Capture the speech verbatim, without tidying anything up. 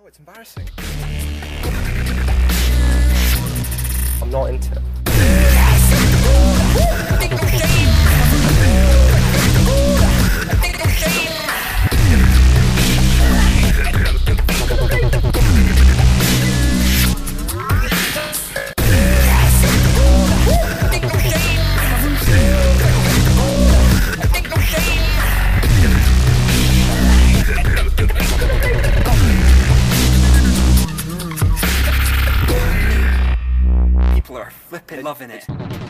it's embarrassing. I'm not into it. People are flipping loving it.